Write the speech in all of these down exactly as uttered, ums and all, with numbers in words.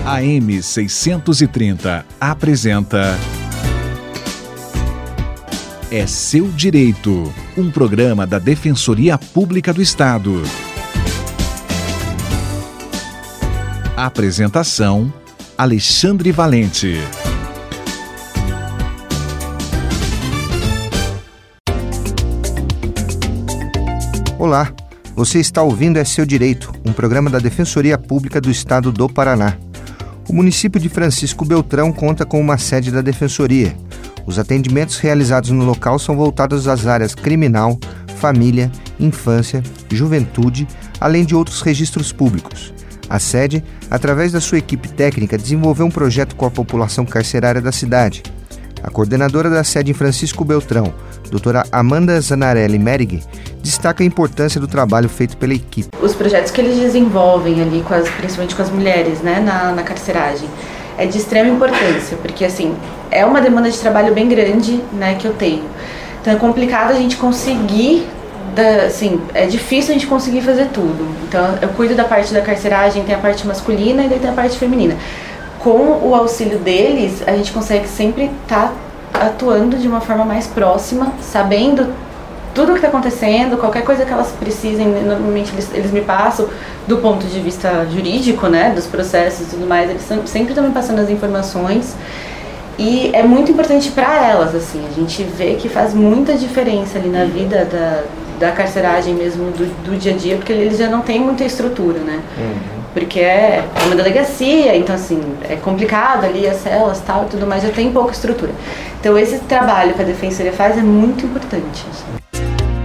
A M seiscentos e trinta apresenta É Seu Direito, um programa da Defensoria Pública do Estado. Apresentação: Alexandre Valente. Olá, você está ouvindo É Seu Direito, um programa da Defensoria Pública do Estado do Paraná. O município de Francisco Beltrão conta com uma sede da Defensoria. Os atendimentos realizados no local são voltados às áreas criminal, família, infância, juventude, além de outros registros públicos. A sede, através da sua equipe técnica, desenvolveu um projeto com a população carcerária da cidade. A coordenadora da sede em Francisco Beltrão, doutora Amanda Zanarelli Merig, destaca a importância do trabalho feito pela equipe. Os projetos que eles desenvolvem ali, com as, principalmente com as mulheres, né, na, na carceragem, é de extrema importância, porque assim, é uma demanda de trabalho bem grande, né, que eu tenho. Então é complicado a gente conseguir, da, assim, é difícil a gente conseguir fazer tudo. Então eu cuido da parte da carceragem, tem a parte masculina e daí tem a parte feminina. Com o auxílio deles, a gente consegue sempre estar tá atuando de uma forma mais próxima, sabendo tudo o que está acontecendo, qualquer coisa que elas precisem, normalmente eles, eles me passam do ponto de vista jurídico, né, dos processos e tudo mais, eles sempre estão me passando as informações e é muito importante para elas, assim, a gente vê que faz muita diferença ali na vida da, da carceragem mesmo, do, do dia a dia, porque eles já não têm muita estrutura, né, uhum. Porque é uma delegacia, então assim, é complicado ali as celas tal e tudo mais, já tem pouca estrutura. Então esse trabalho que a Defensoria faz é muito importante. Assim.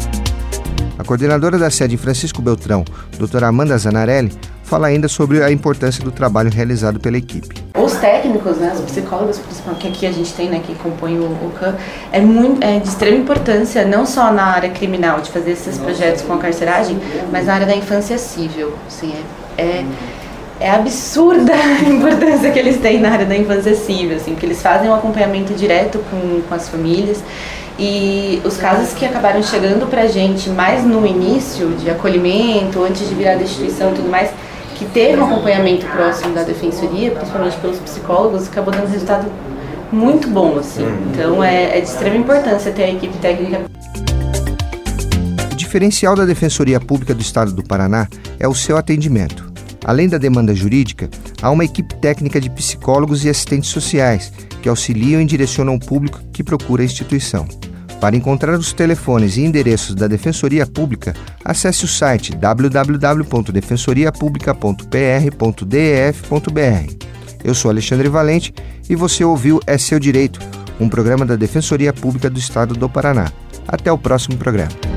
A coordenadora da sede em Francisco Beltrão, doutora Amanda Zanarelli, fala ainda sobre a importância do trabalho realizado pela equipe. Os técnicos, né, os psicólogos, principalmente que aqui a gente tem, né, que compõem o, o C A M, é, muito, é de extrema importância, não só na área criminal, de fazer esses projetos com a carceragem, mas na área da infância cível. Assim, é, é, é absurda a importância que eles têm na área da infância cível, assim, porque eles fazem um acompanhamento direto com, com as famílias. E os casos que acabaram chegando pra gente mais no início de acolhimento, antes de virar da instituição e tudo mais, que teve um acompanhamento próximo da Defensoria, principalmente pelos psicólogos, acabou dando resultado muito bom, assim. Então é, é de extrema importância ter a equipe técnica. O diferencial da Defensoria Pública do Estado do Paraná é o seu atendimento. Além da demanda jurídica, há uma equipe técnica de psicólogos e assistentes sociais que auxiliam e direcionam o público que procura a instituição. Para encontrar os telefones e endereços da Defensoria Pública, acesse o site w w w ponto defensoria publica ponto p r ponto d e f ponto b r. Eu sou Alexandre Valente e você ouviu É Seu Direito, um programa da Defensoria Pública do Estado do Paraná. Até o próximo programa.